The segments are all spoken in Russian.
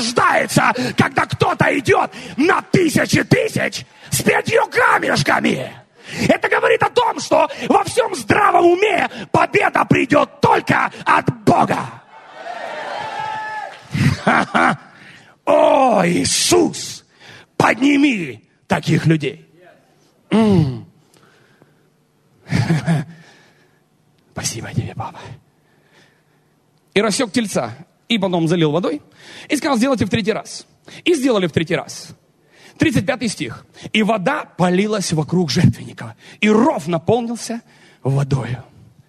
наслаждается, когда кто-то идет на тысячи тысяч с 5 камешками. Это говорит о том, что во всем здравом уме победа придет только от Бога. О, Иисус, подними таких людей. Спасибо тебе, папа. И рассек тельца, и потом залил водой, и сказал, сделайте в 3 раз. И сделали в 3 раз. 35 стих. И вода полилась вокруг жертвенника, и ров наполнился водою.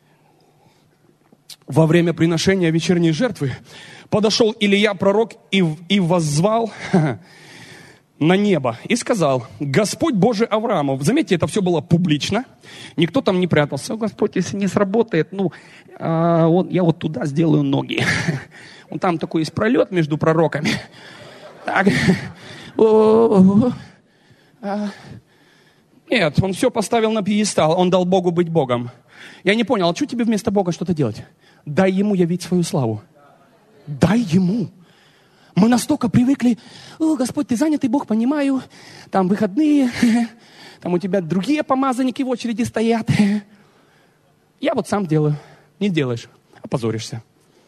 Во время приношения вечерней жертвы подошел Илия, пророк, и воззвал на небо и сказал: Господь Божий Авраамов. Заметьте, это все было публично. Никто там не прятался. Господь, если не сработает, я вот туда сделаю ноги. Вон там такой есть пролет между пророками. Так. Нет, он все поставил на пьедестал. Он дал Богу быть Богом. Я не понял, а что тебе вместо Бога что-то делать? Дай ему явить свою славу. Дай ему. Мы настолько привыкли: Господь, ты занятый Бог, понимаю, там выходные, там у тебя другие помазанники в очереди стоят. Я вот сам делаю. Не делаешь, опозоришься.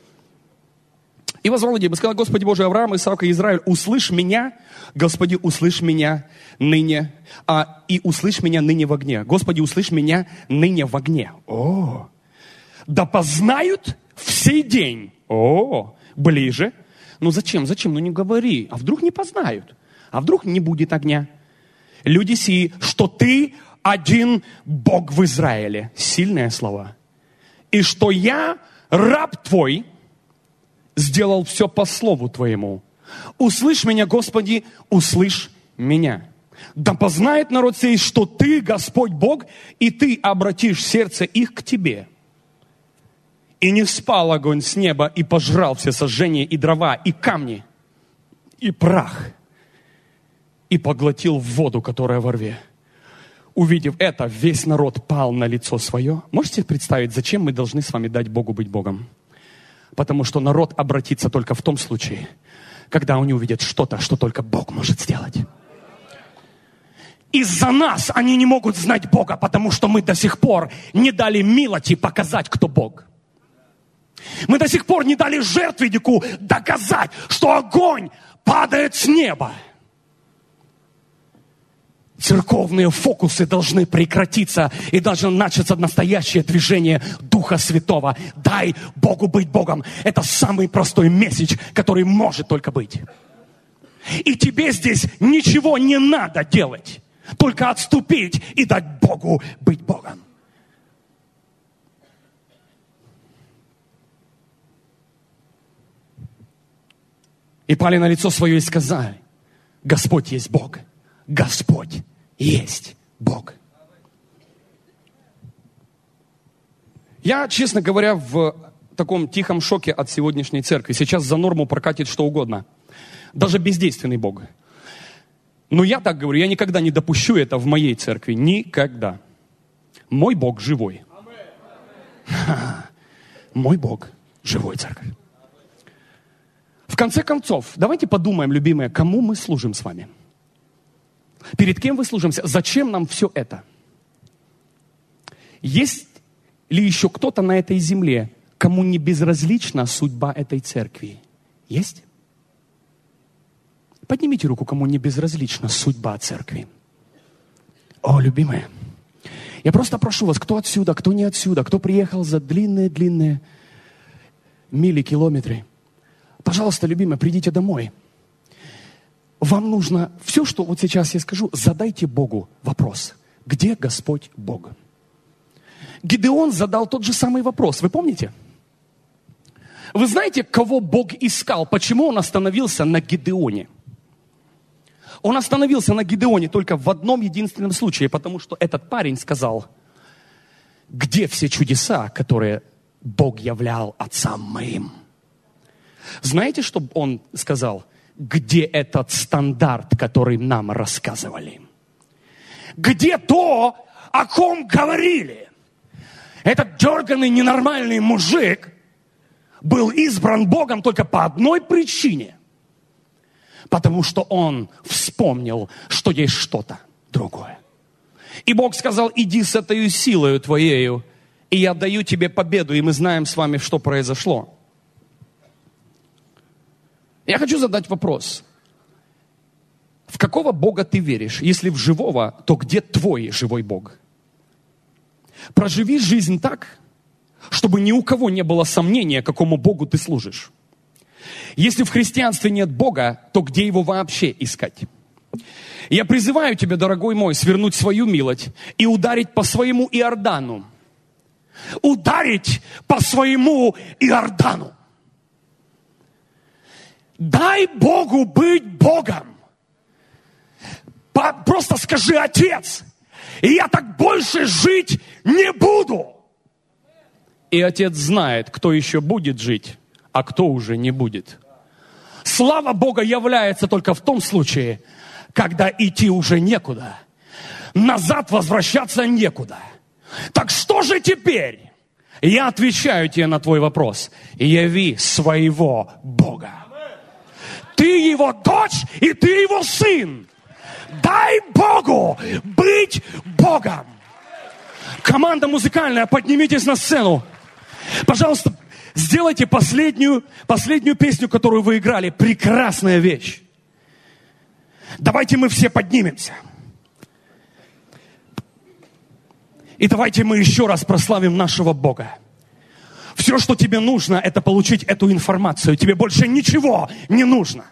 И воззвал Небо, сказал: Господи Боже, Авраам, Исаака и Израиль, услышь меня, Господи, услышь меня ныне, и услышь меня ныне в огне. Господи, услышь меня ныне в огне. Да познают в сей день. Ближе. Зачем? Не говори. А вдруг не познают? А вдруг не будет огня? Люди сии, что ты один Бог в Израиле. Сильные слова. И что я, раб твой, сделал все по слову твоему. Услышь меня, Господи, услышь меня. Да познает народ сей, что ты, Господь Бог, и ты обратишь сердце их к тебе. И не спал огонь с неба, и пожрал все сожжения, и дрова, и камни, и прах, и поглотил воду, которая во рве. Увидев это, весь народ пал на лицо свое. Можете представить, зачем мы должны с вами дать Богу быть Богом? Потому что народ обратится только в том случае, когда они увидят что-то, что только Бог может сделать. Из-за нас они не могут знать Бога, потому что мы до сих пор не дали милости показать, кто Бог. Мы до сих пор не дали жертвеннику доказать, что огонь падает с неба. Церковные фокусы должны прекратиться, и должно начаться настоящее движение Духа Святого. Дай Богу быть Богом. Это самый простой месседж, который может только быть. И тебе здесь ничего не надо делать. Только отступить и дать Богу быть Богом. И пали на лицо свое и сказали: Господь есть Бог. Господь есть Бог. Я, честно говоря, в таком тихом шоке от сегодняшней церкви. Сейчас за норму прокатит что угодно. Даже бездейственный Бог. Но я так говорю, я никогда не допущу это в моей церкви. Никогда. Мой Бог живой. Мой Бог живой, церковь. В конце концов, давайте подумаем, любимые, кому мы служим с вами? Перед кем вы служимся? Зачем нам все это? Есть ли еще кто-то на этой земле, кому не безразлична судьба этой церкви? Есть? Поднимите руку, кому не безразлична судьба церкви. О, любимые, я просто прошу вас, кто отсюда, кто не отсюда, кто приехал за длинные мили, километры. Пожалуйста, любимые, придите домой. Вам нужно все, что вот сейчас я скажу, задайте Богу вопрос. Где Господь Бог? Гидеон задал тот же самый вопрос. Вы помните? Вы знаете, кого Бог искал? Почему он остановился на Гидеоне? Он остановился на Гидеоне только в одном единственном случае, потому что этот парень сказал: где все чудеса, которые Бог являл отцам моим? Знаете, что он сказал? Где этот стандарт, который нам рассказывали? Где то, о ком говорили? Этот дерганный, ненормальный мужик был избран Богом только по одной причине. потому что он вспомнил, что есть что-то другое. И Бог сказал: иди с этой силою твоею, и я даю тебе победу. И мы знаем с вами, что произошло. Я хочу задать вопрос. В какого Бога ты веришь? Если в живого, то где твой живой Бог? Проживи жизнь так, чтобы ни у кого не было сомнения, какому Богу ты служишь. Если в христианстве нет Бога, то где его вообще искать? Я призываю тебя, дорогой мой, свернуть свою милость и ударить по своему Иордану. Ударить по своему Иордану. Дай Богу быть Богом. Просто скажи: Отец, и я так больше жить не буду. И Отец знает, кто еще будет жить, а кто уже не будет. Слава Бога является только в том случае, когда идти уже некуда. Назад возвращаться некуда. Так что же теперь? Я отвечаю тебе на твой вопрос. Яви своего Бога. Ты его дочь, и ты его сын. Дай Богу быть Богом. Команда музыкальная, поднимитесь на сцену. Пожалуйста, сделайте последнюю песню, которую вы играли. Прекрасная вещь. Давайте мы все поднимемся. И давайте мы еще раз прославим нашего Бога. Все, что тебе нужно, это получить эту информацию. Тебе больше ничего не нужно.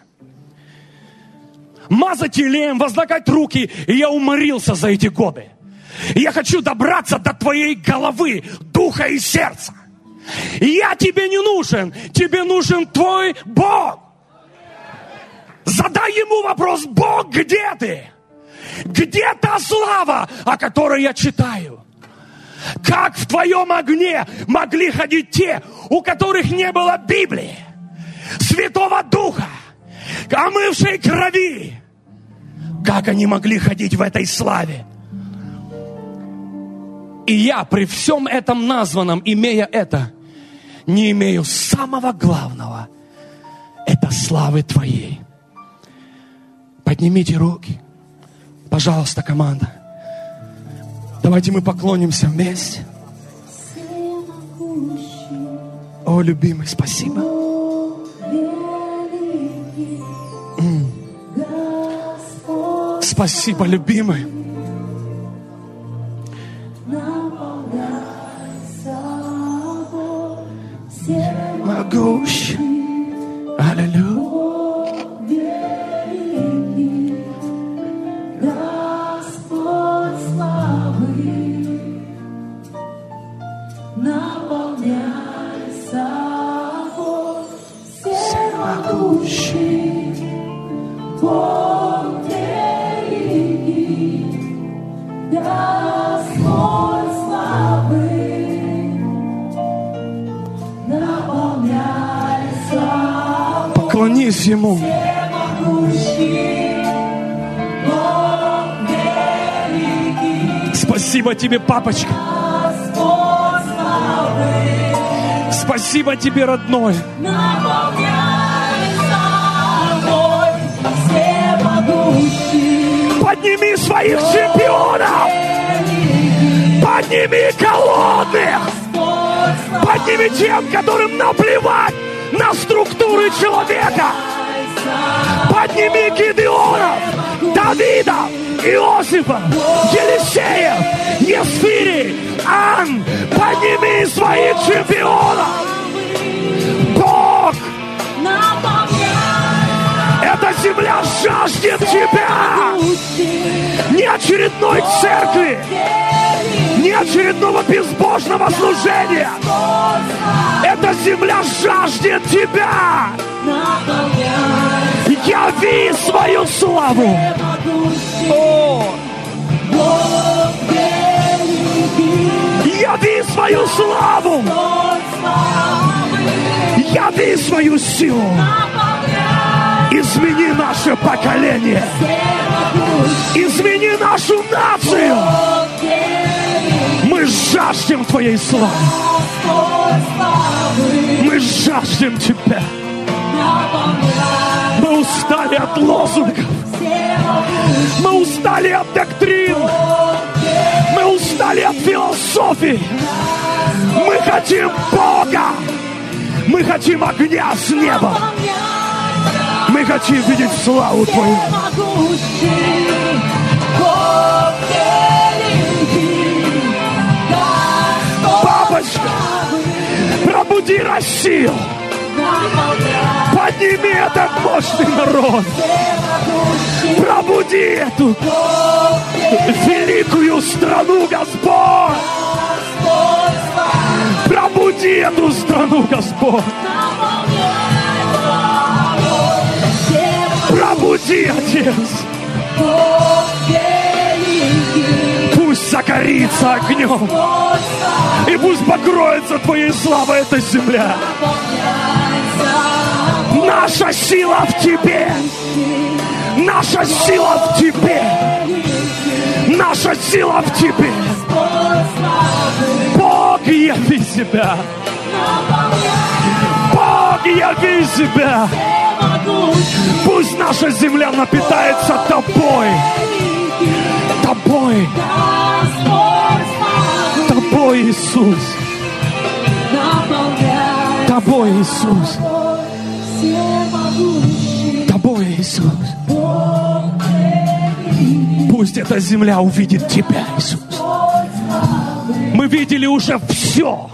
Мазать елеем, возлагать руки. И я уморился за эти годы. И я хочу добраться до твоей головы, духа и сердца. И я тебе не нужен. Тебе нужен твой Бог. Задай ему вопрос: Бог, где ты? Где та слава, о которой я читаю? Как в твоем огне могли ходить те, у которых не было Библии, Святого Духа, омывшей крови? Как они могли ходить в этой славе? И я при всем этом названном, имея это, не имею самого главного. Это славы Твоей. Поднимите руки. Пожалуйста, команда. Давайте мы поклонимся вместе. О, любимый, спасибо. Спасибо, любимый. Могущий. Аллилуйя. Поклонись Ему. Спасибо Тебе, папочка. Спасибо Тебе, родной. Подними своих чемпионов. Подними голодных. Подними тем, которым наплевать на структуры человека. Подними Гидеонов, Давида, Иосифа, Елисея, Есфирий, Ан. Подними своих чемпионов. Бог, эта земля жаждет Тебя. Не очередной церкви, не очередного безбожного служения. Эта земля жаждет Тебя. Яви свою славу. О! Яви свою славу. Яви свою силу. Измени наше поколение. Измени нашу нацию. Мы жаждем Твоей славы. Мы жаждем Тебя. Мы устали от лозунгов. Мы устали от доктрин. Мы устали от философии. Мы хотим Бога. Мы хотим огня с неба. Мы хотим видеть славу Твою. Папочка, пробуди Россию. Подними этот мощный народ. Пробуди эту великую страну, Господь. Пробуди эту страну, Господь. Пробуди, Отец. Пусть загорится огнем. И пусть покроется Твоей славой эта земля. Наша сила в Тебе. Наша сила в Тебе. Наша сила в Тебе. Бог, яви себя. Бог, яви себя. Пусть наша земля напитается Тобой. Тобой. Тобой, Иисус. Тобой, Иисус. Тобой, Иисус. Пусть эта земля увидит Тебя, Иисус. Мы видели уже все.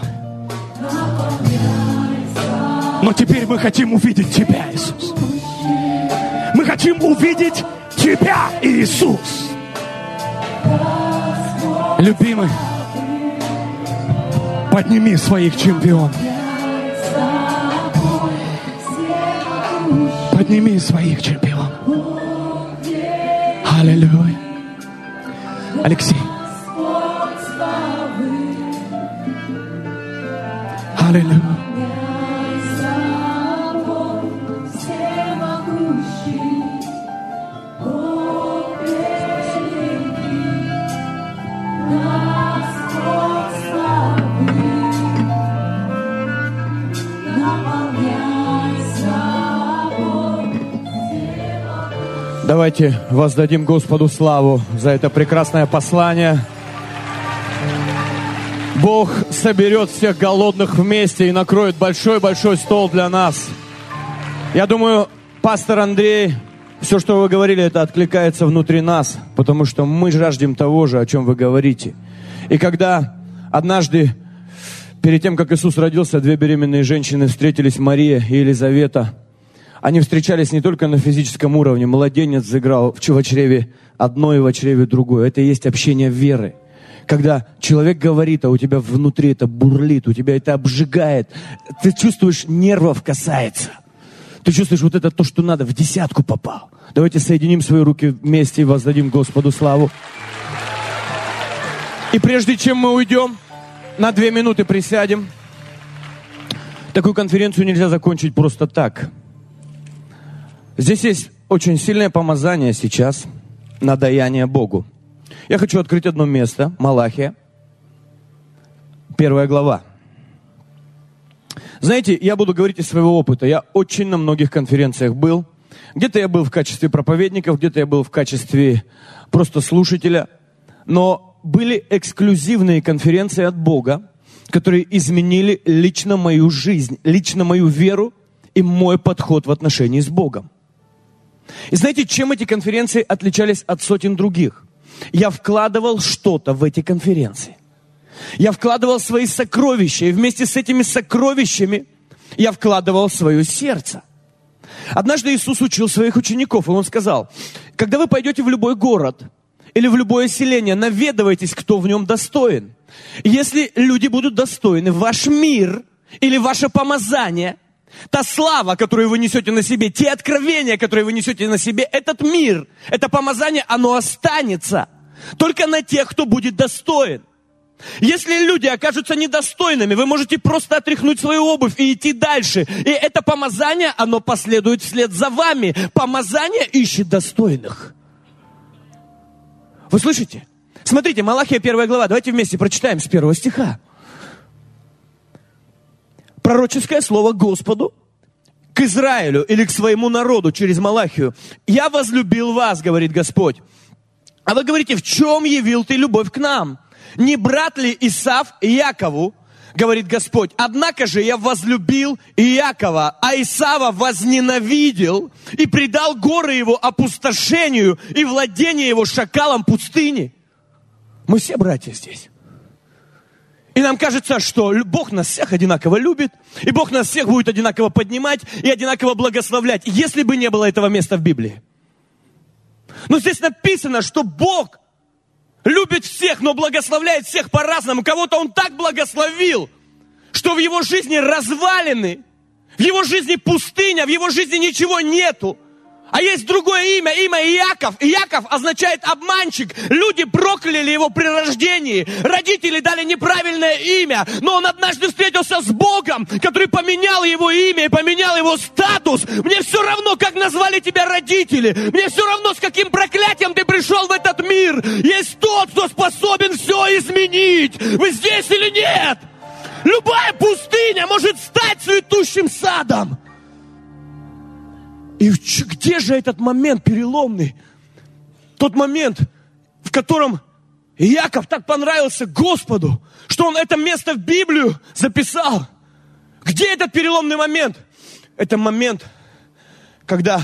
Но теперь мы хотим увидеть Тебя, Иисус. Мы хотим увидеть Тебя, Иисус. Любимый, подними своих чемпионов. Подними своих чемпионов. Аллилуйя. Алексей. Аллилуйя. Давайте воздадим Господу славу за это прекрасное послание. Бог соберет всех голодных вместе и накроет большой-большой стол для нас. Я думаю, пастор Андрей, все, что вы говорили, это откликается внутри нас, потому что мы жаждем того же, о чем вы говорите. И когда однажды, перед тем, как Иисус родился, две беременные женщины встретились, Мария и Елизавета. Они встречались не только на физическом уровне. Младенец заиграл в чреве одно и в чреве другое. Это и есть общение веры. Когда человек говорит, а у тебя внутри это бурлит, у тебя это обжигает. Ты чувствуешь, нервов касается. Ты чувствуешь, вот это то, что надо, в десятку попал. Давайте соединим свои руки вместе и воздадим Господу славу. И прежде чем мы уйдем, на 2 минуты присядем. Такую конференцию нельзя закончить просто так. Здесь есть очень сильное помазание сейчас на даяние Богу. Я хочу открыть одно место, Малахия, 1 глава. Знаете, я буду говорить из своего опыта. Я очень на многих конференциях был. Где-то я был в качестве проповедника, где-то я был в качестве просто слушателя. Но были эксклюзивные конференции от Бога, которые изменили лично мою жизнь, лично мою веру и мой подход в отношении с Богом. И знаете, чем эти конференции отличались от сотен других? Я вкладывал что-то в эти конференции. Я вкладывал свои сокровища, и вместе с этими сокровищами я вкладывал свое сердце. Однажды Иисус учил своих учеников, и Он сказал: когда вы пойдете в любой город или в любое селение, наведывайтесь, кто в нем достоин. Если люди будут достойны, ваш мир или ваше помазание, та слава, которую вы несете на себе, те откровения, которые вы несете на себе, этот мир, это помазание, оно останется только на тех, кто будет достоин. Если люди окажутся недостойными, вы можете просто отряхнуть свою обувь и идти дальше. И это помазание, оно последует вслед за вами. Помазание ищет достойных. Вы слышите? Смотрите, Малахия 1 глава. Давайте вместе прочитаем с 1 стиха. Пророческое слово Господу к Израилю или к своему народу через Малахию. «Я возлюбил вас, говорит Господь». А вы говорите, в чем явил ты любовь к нам? Не брат ли Исав Иакову, говорит Господь, однако же я возлюбил Иакова, а Исава возненавидел и предал горы его опустошению и владение его шакалам пустыни. Мы все братья здесь. И нам кажется, что Бог нас всех одинаково любит, и Бог нас всех будет одинаково поднимать и одинаково благословлять, если бы не было этого места в Библии. Но здесь написано, что Бог любит всех, но благословляет всех по-разному. Кого-то Он так благословил, что в его жизни развалины, в его жизни пустыня, в его жизни ничего нету. А есть другое имя Иаков. Иаков означает обманщик. Люди прокляли его при рождении. Родители дали неправильное имя. Но он однажды встретился с Богом, который поменял его имя и поменял его статус. Мне все равно, как назвали тебя родители. Мне все равно, с каким проклятием ты пришел в этот мир. Есть тот, кто способен все изменить. Вы здесь или нет? Любая пустыня может стать цветущим садом. И где же этот момент переломный? Тот момент, в котором Иаков так понравился Господу, что он это место в Библию записал. Где этот переломный момент? Это момент, когда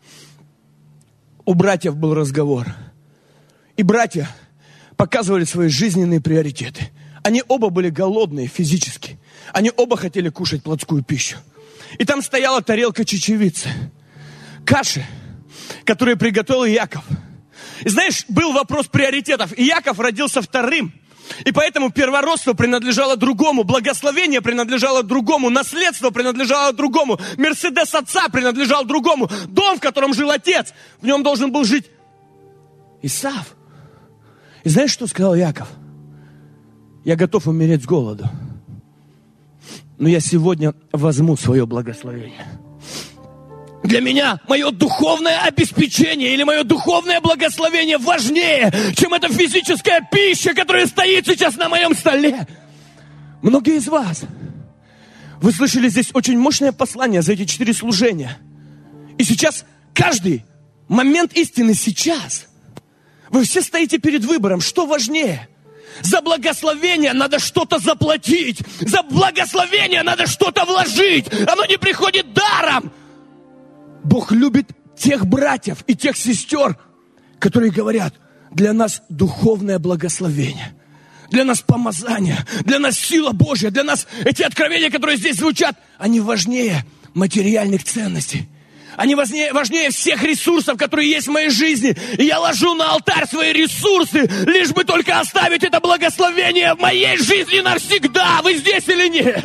у братьев был разговор. И братья показывали свои жизненные приоритеты. Они оба были голодные физически. Они оба хотели кушать плотскую пищу. И там стояла тарелка чечевицы. Каши, которые приготовил Иаков. И знаешь, был вопрос приоритетов. Иаков родился вторым. И поэтому первородство принадлежало другому. Благословение принадлежало другому. Наследство принадлежало другому. Мерседес отца принадлежал другому. Дом, в котором жил отец, в нем должен был жить Исав. И знаешь, что сказал Иаков? Я готов умереть с голоду. Но я сегодня возьму свое благословение. Для меня мое духовное обеспечение или мое духовное благословение важнее, чем эта физическая пища, которая стоит сейчас на моем столе. Многие из вас, вы слышали здесь очень мощное послание за эти 4 служения. И сейчас каждый момент истины сейчас. Вы все стоите перед выбором, что важнее. За благословение надо что-то заплатить. За благословение надо что-то вложить. Оно не приходит даром. Бог любит тех братьев и тех сестер, которые говорят, для нас духовное благословение, для нас помазание, для нас сила Божья, для нас эти откровения, которые здесь звучат, они важнее материальных ценностей. Они важнее всех ресурсов, которые есть в моей жизни. И я ложу на алтарь свои ресурсы, лишь бы только оставить это благословение в моей жизни навсегда. Вы здесь или нет?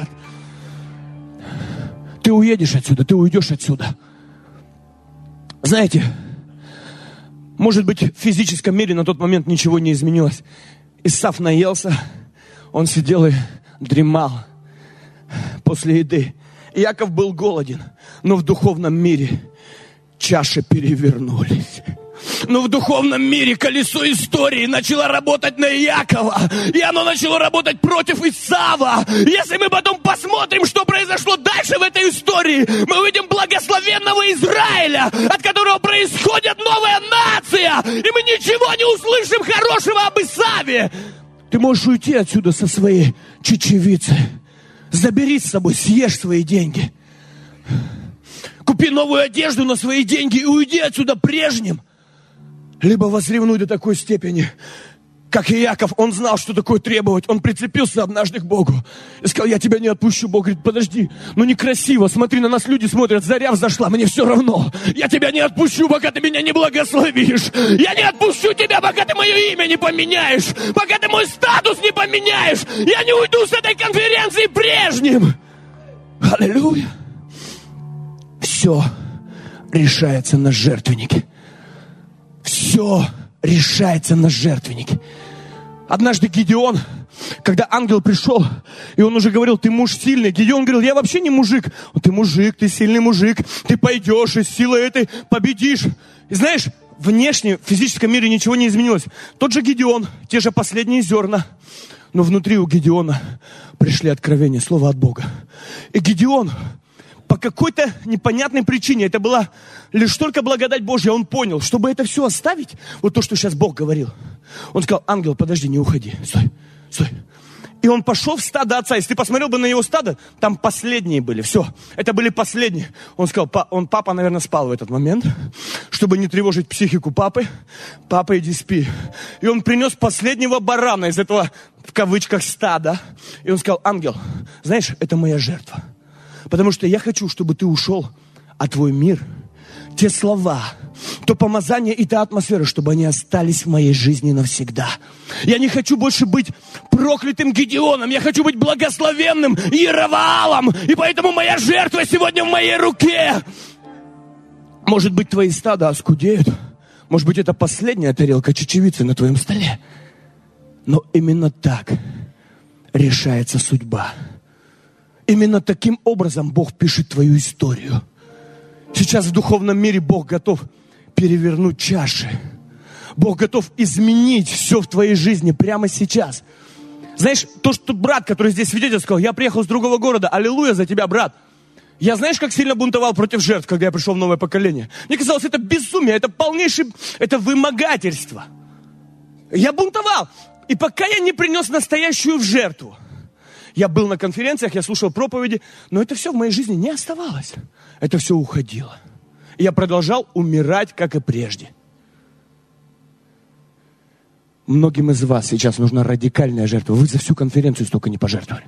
Ты уедешь отсюда, ты уйдешь отсюда. Знаете, может быть, в физическом мире на тот момент ничего не изменилось. Исав наелся, он сидел и дремал после еды. Иаков был голоден, но в духовном мире чаши перевернулись. Но в духовном мире колесо истории начало работать на Иакова, и оно начало работать против Исава. Если мы потом посмотрим, что произошло дальше в этой истории, мы увидим благословенного Израиля, от которого происходит новая нация, и мы ничего не услышим хорошего об Исаве. Ты можешь уйти отсюда со своей чечевицей. Забери с собой, съешь свои деньги. Купи новую одежду на свои деньги и уйди отсюда прежним. Либо возревнуй до такой степени, как Иаков, он знал, что такое требовать. Он прицепился однажды к Богу и сказал, я тебя не отпущу. Бог говорит, подожди, ну некрасиво, смотри, на нас люди смотрят, заря взошла, мне все равно. Я тебя не отпущу, пока ты меня не благословишь. Я не отпущу тебя, пока ты мое имя не поменяешь, пока ты мой статус не поменяешь. Я не уйду с этой конференции прежним. Аллилуйя. Все решается на жертвеннике. Все решается на жертвеннике. Однажды Гидеон, когда ангел пришел, и он уже говорил, ты муж сильный. Гидеон говорил, я вообще не мужик. Ты мужик, ты сильный мужик. Ты пойдешь и с силой этой победишь. И знаешь, внешне, в физическом мире ничего не изменилось. Тот же Гидеон, те же последние зерна. Но внутри у Гидеона пришли откровения, слово от Бога. И Гидеон по какой-то непонятной причине, это была лишь только благодать Божья, он понял, чтобы это все оставить, вот то, что сейчас Бог говорил. Он сказал: ангел, подожди, не уходи, стой, стой. И он пошел в стадо отца. Если ты посмотрел бы на его стадо, там последние были, все, это были последние. Он сказал, папа, наверное, спал в этот момент, чтобы не тревожить психику папы. Папа, иди спи. И он принес последнего барана из этого, в кавычках, стада. И он сказал: ангел, знаешь, это моя жертва. Потому что я хочу, чтобы ты ушел, а твой мир, те слова, то помазание и та атмосфера, чтобы они остались в моей жизни навсегда. Я не хочу больше быть проклятым Гедеоном, я хочу быть благословенным Иеровоамом, и поэтому моя жертва сегодня в моей руке. Может быть, твои стада оскудеют, может быть, это последняя тарелка чечевицы на твоем столе, но именно так решается судьба. Именно таким образом Бог пишет твою историю. Сейчас в духовном мире Бог готов перевернуть чаши. Бог готов изменить все в твоей жизни прямо сейчас. Знаешь, то, что брат, который здесь свидетель, сказал: я приехал с другого города, аллилуйя за тебя, брат. Я, знаешь, как сильно бунтовал против жертв, когда я пришел в новое поколение? Мне казалось, это безумие, это полнейшее, это вымогательство. Я бунтовал. И пока я не принес настоящую в жертву. Я был на конференциях, я слушал проповеди, но это все в моей жизни не оставалось. Это все уходило. И я продолжал умирать, как и прежде. Многим из вас сейчас нужна радикальная жертва. Вы за всю конференцию столько не пожертвовали.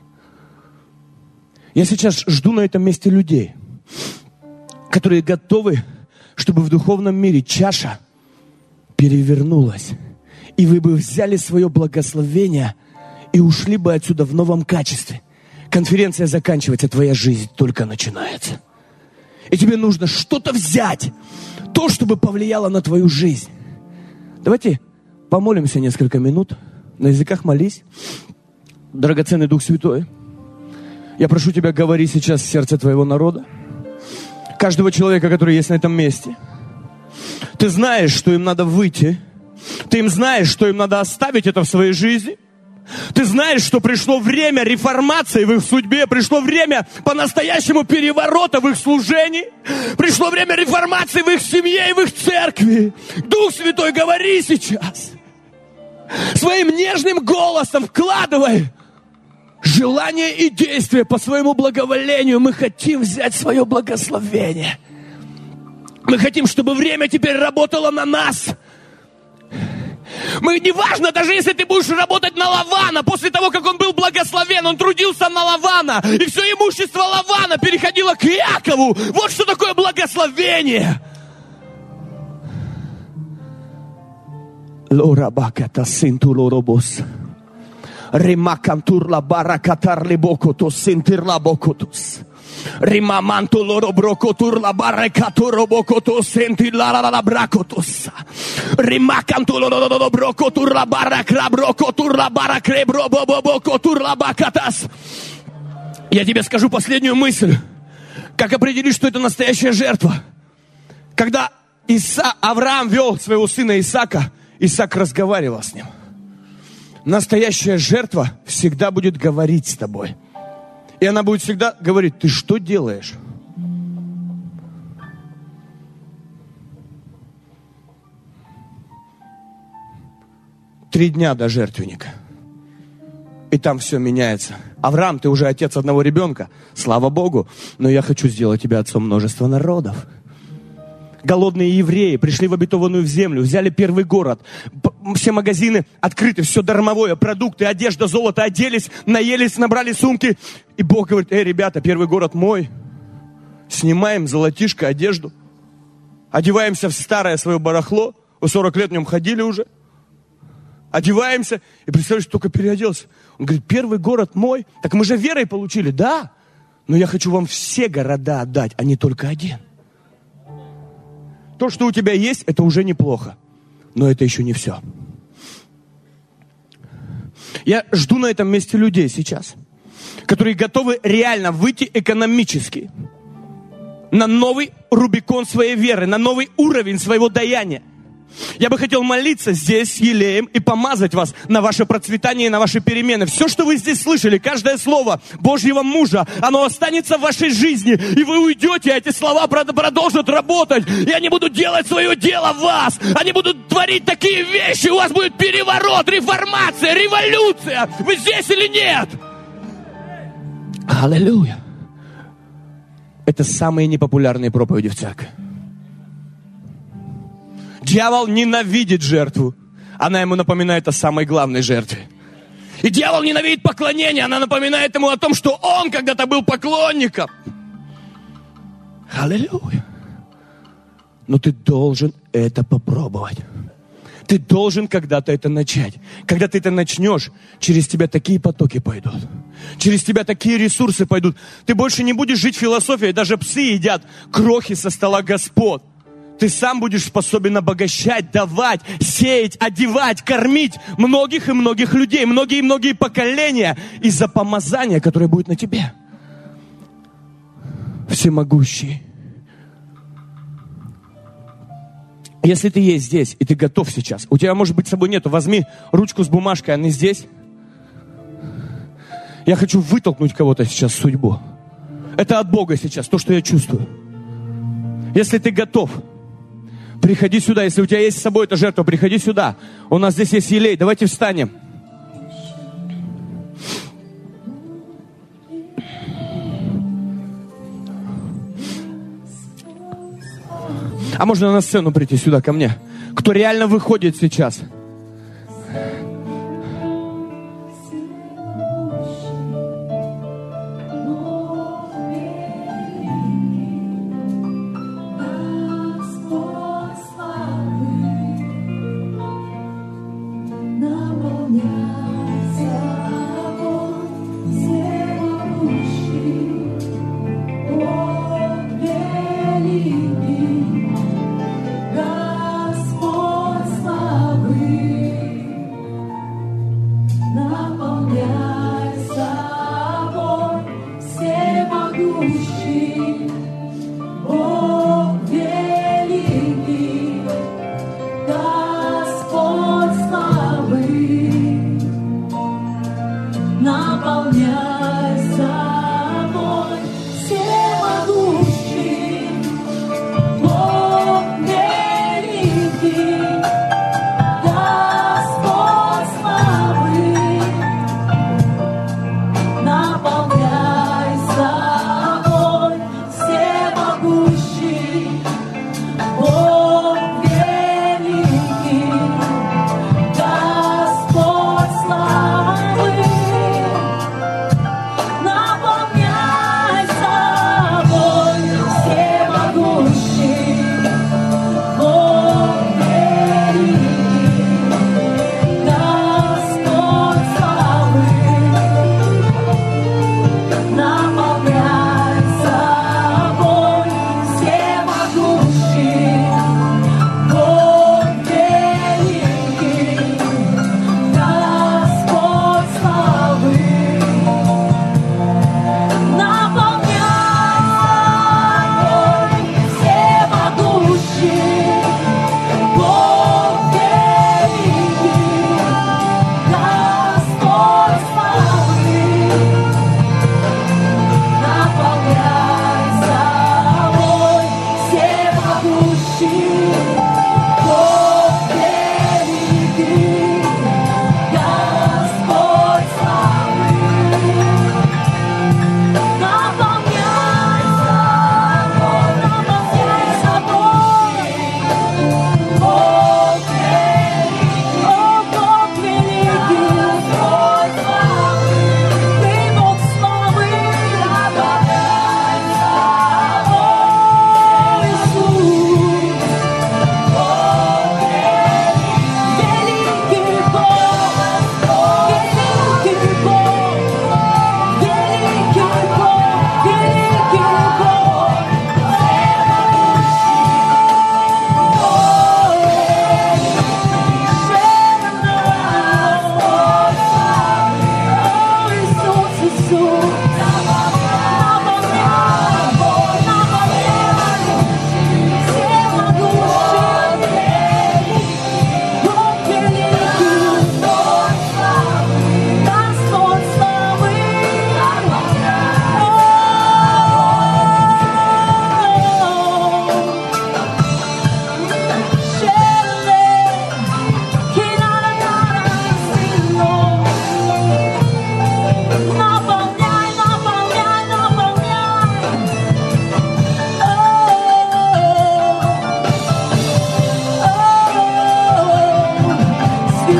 Я сейчас жду на этом месте людей, которые готовы, чтобы в духовном мире чаша перевернулась. И вы бы взяли свое благословение и ушли бы отсюда в новом качестве. Конференция заканчивается, твоя жизнь только начинается. И тебе нужно что-то взять, то, чтобы повлияло на твою жизнь. Давайте помолимся несколько минут. На языках молись. Драгоценный Дух Святой, я прошу Тебя, говори сейчас в сердце Твоего народа. Каждого человека, который есть на этом месте. Ты знаешь, что им надо выйти. Ты им знаешь, что им надо оставить это в своей жизни. Ты знаешь, что пришло время реформации в их судьбе, пришло время по-настоящему переворота в их служении, пришло время реформации в их семье и в их церкви. Дух Святой, говори сейчас. Своим нежным голосом вкладывай желание и действие по своему благоволению. Мы хотим взять свое благословение. Мы хотим, чтобы время теперь работало на нас. Мы, неважно, даже если ты будешь работать на Лавана, после того, как он был благословен, он трудился на Лавана, и все имущество Лавана переходило к Иакову. Вот что такое благословение. Лорабаката синтулоробос. Римакантурла баракатар либокотос синтирла бокотос. Римаманту лоро брокотурла баракатуро бокотос синтирла бракотос. Римаканту лоро брокотурла баракра брокотурла баракре бробобокотурла бакатас. Я тебе скажу последнюю мысль. Как определить, что это настоящая жертва? Когда Авраам вел своего сына Исаака, Исаак разговаривал с ним. Настоящая жертва всегда будет говорить с тобой. И она будет всегда говорить: ты что делаешь? Три дня до жертвенника. И там все меняется. Авраам, ты уже отец одного ребенка. Слава Богу. Но я хочу сделать тебя отцом множества народов. Голодные евреи пришли в обетованную землю, взяли первый город. Все магазины открыты, все дармовое, продукты, одежда, золото, оделись, наелись, набрали сумки. И Бог говорит: ребята, первый город мой. Снимаем золотишко, одежду. Одеваемся в старое свое барахло. Вы 40 лет в нем ходили уже. Одеваемся. И представляешь, только переоделся. Он говорит: первый город мой. Так мы же верой получили. Да, но я хочу вам все города отдать, а не только один. То, что у тебя есть, это уже неплохо. Но это еще не все. Я жду на этом месте людей сейчас, которые готовы реально выйти экономически на новый Рубикон своей веры, на новый уровень своего даяния. Я бы хотел молиться здесь елеем и помазать вас на ваше процветание и на ваши перемены. Все, что вы здесь слышали, каждое слово Божьего мужа, оно останется в вашей жизни. И вы уйдете, а эти слова продолжат работать. И они будут делать свое дело в вас. Они будут творить такие вещи. У вас будет переворот, реформация, революция. Вы здесь или нет? Аллилуйя. Это самые непопулярные проповеди в церкви. Дьявол ненавидит жертву. Она ему напоминает о самой главной жертве. И дьявол ненавидит поклонение. Она напоминает ему о том, что он когда-то был поклонником. Аллилуйя. Но ты должен это попробовать. Ты должен когда-то это начать. Когда ты это начнешь, через тебя такие потоки пойдут. Через тебя такие ресурсы пойдут. Ты больше не будешь жить философией. Даже псы едят крохи со стола господ. Ты сам будешь способен обогащать, давать, сеять, одевать, кормить многих и многих людей, многие и многие поколения из-за помазания, которое будет на тебе. Всемогущий. Если ты есть здесь, и ты готов сейчас, у тебя, может быть, с собой нету, возьми ручку с бумажкой, она здесь. Я хочу вытолкнуть кого-то сейчас в судьбу. Это от Бога сейчас, то, что я чувствую. Если ты готов, приходи сюда. Если у тебя есть с собой эта жертва, приходи сюда. У нас здесь есть елей. Давайте встанем. А можно на сцену прийти сюда ко мне? Кто реально выходит сейчас? Господь славы.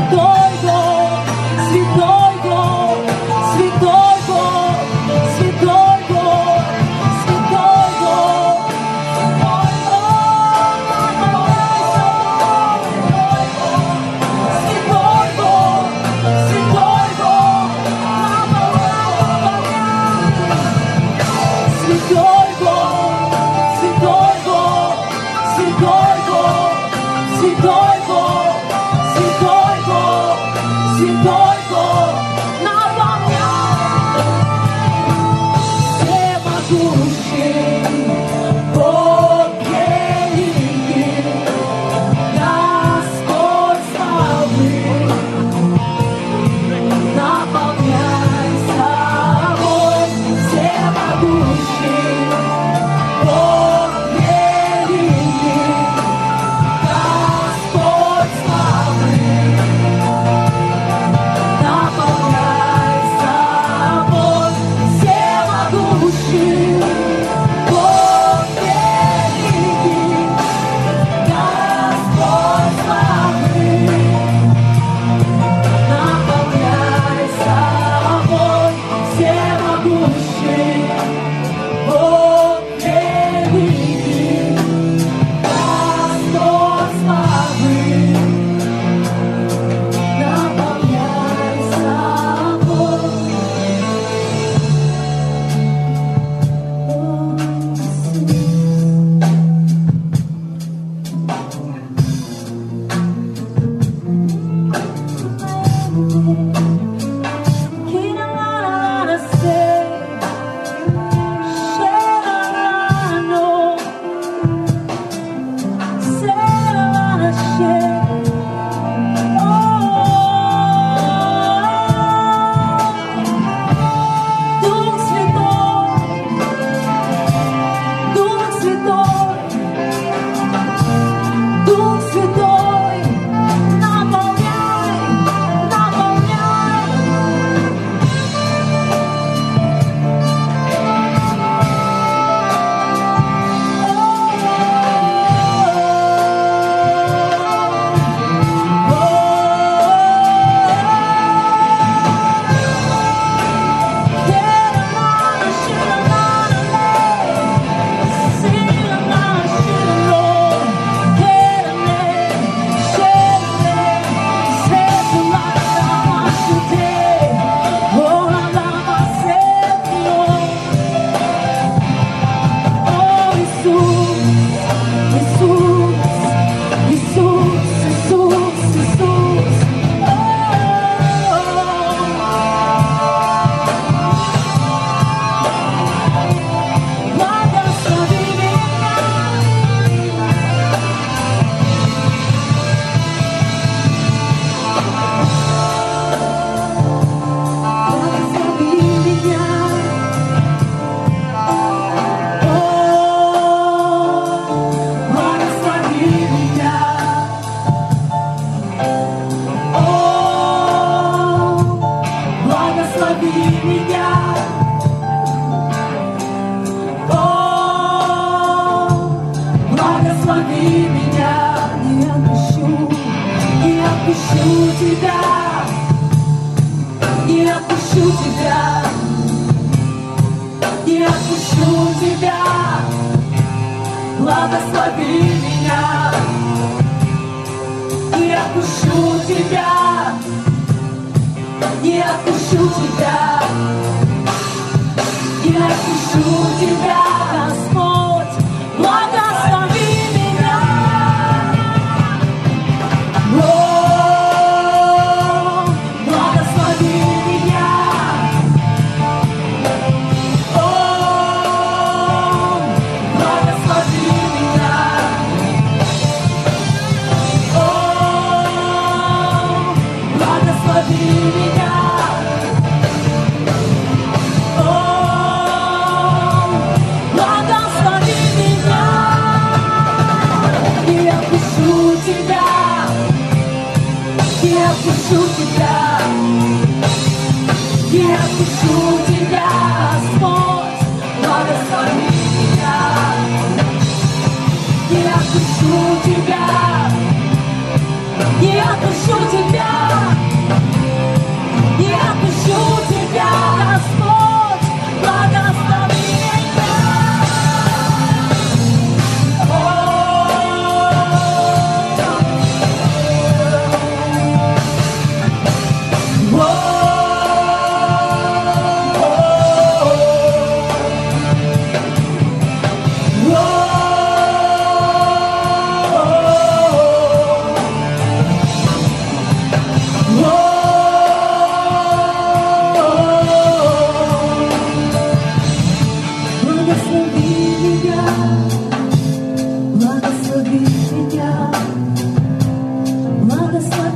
Я отпущу тебя.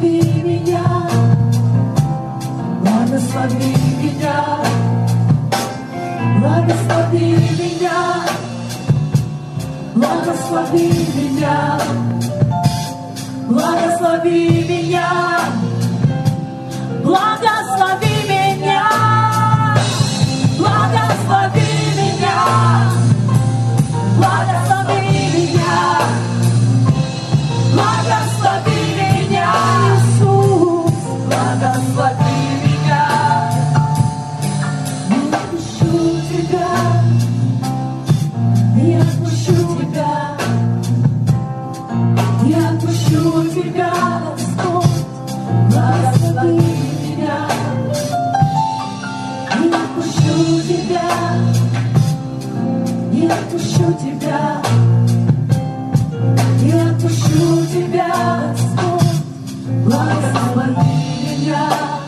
Благослови меня, благослови меня, благослови меня, благослови меня, благослови меня, благослови меня, благослови меня, благослови меня, благослови меня, Иисус, благослови меня. Не отпущу тебя, не отпущу тебя, не отпущу тебя, Господь, благослови меня. Не отпущу тебя, не отпущу тебя, не отпущу тебя, Господь, благослови меня.